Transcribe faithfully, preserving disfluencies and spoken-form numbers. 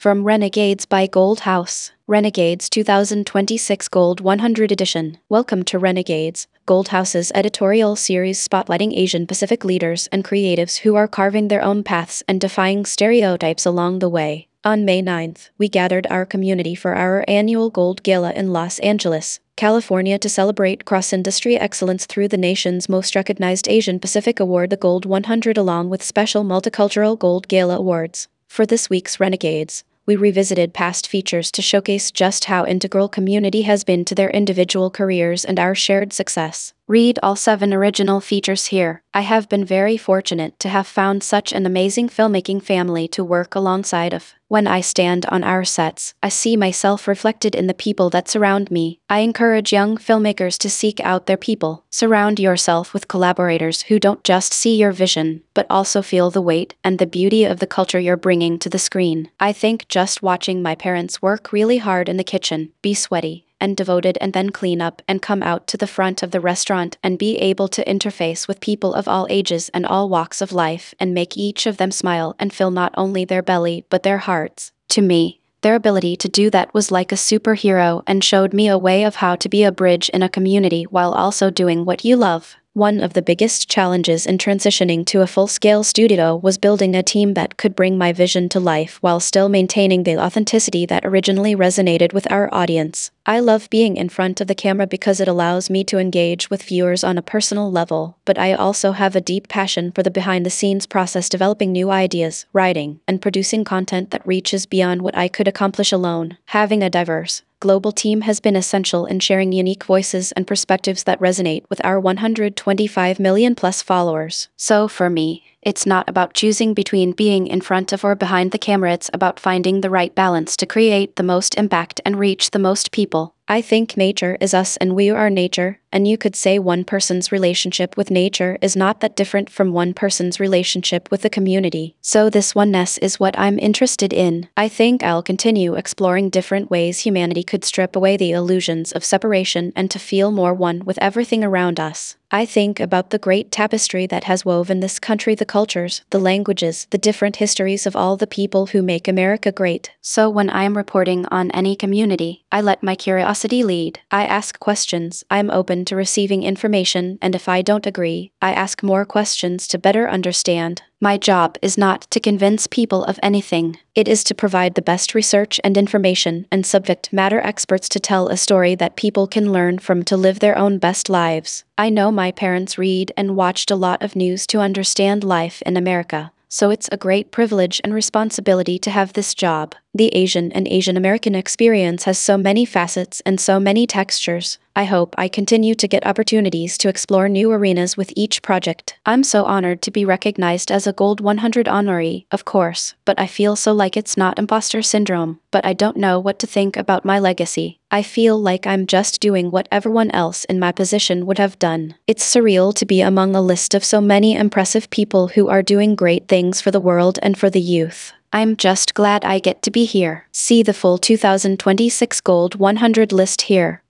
From Renegades by Gold House. Renegades two thousand twenty-six Gold one hundred Edition. Welcome to Renegades, Gold House's editorial series spotlighting Asian Pacific leaders and creatives who are carving their own paths and defying stereotypes along the way. On May ninth, we gathered our community for our annual Gold Gala in Los Angeles, California to celebrate cross-industry excellence through the nation's most recognized Asian Pacific Award, the Gold one hundred, along with special multicultural Gold Gala awards. For this week's Renegades, we revisited past features to showcase just how integral community has been to their individual careers and our shared success. Read all seven original features here. I have been very fortunate to have found such an amazing filmmaking family to work alongside of. When I stand on our sets, I see myself reflected in the people that surround me. I encourage young filmmakers to seek out their people. Surround yourself with collaborators who don't just see your vision, but also feel the weight and the beauty of the culture you're bringing to the screen. I think just watching my parents work really hard in the kitchen, be sweaty and devoted, and then clean up and come out to the front of the restaurant and be able to interface with people of all ages and all walks of life and make each of them smile and fill not only their belly but their hearts. To me, their ability to do that was like a superhero and showed me a way of how to be a bridge in a community while also doing what you love. One of the biggest challenges in transitioning to a full-scale studio was building a team that could bring my vision to life while still maintaining the authenticity that originally resonated with our audience. I love being in front of the camera because it allows me to engage with viewers on a personal level, but I also have a deep passion for the behind-the-scenes process, developing new ideas, writing, and producing content that reaches beyond what I could accomplish alone. Having a diverse, global team has been essential in sharing unique voices and perspectives that resonate with our one hundred twenty-five million plus followers. So for me, it's not about choosing between being in front of or behind the camera, it's about finding the right balance to create the most impact and reach the most people. I think nature is us and we are nature, and you could say one person's relationship with nature is not that different from one person's relationship with the community. So this oneness is what I'm interested in. I think I'll continue exploring different ways humanity could strip away the illusions of separation and to feel more one with everything around us. I think about the great tapestry that has woven this country, the cultures, the languages, the different histories of all the people who make America great. So when I am reporting on any community, I let my curiosity lead. I ask questions, I'm open to receiving information, and if I don't agree, I ask more questions to better understand. My job is not to convince people of anything. It is to provide the best research and information and subject matter experts to tell a story that people can learn from to live their own best lives. I know my parents read and watched a lot of news to understand life in America, so it's a great privilege and responsibility to have this job. The Asian and Asian American experience has so many facets and so many textures. I hope I continue to get opportunities to explore new arenas with each project. I'm so honored to be recognized as a Gold one hundred honoree, of course, but I feel so like it's not imposter syndrome. But I don't know what to think about my legacy. I feel like I'm just doing what everyone else in my position would have done. It's surreal to be among a list of so many impressive people who are doing great things for the world and for the youth. I'm just glad I get to be here. See the full two thousand twenty-six Gold one hundred list here.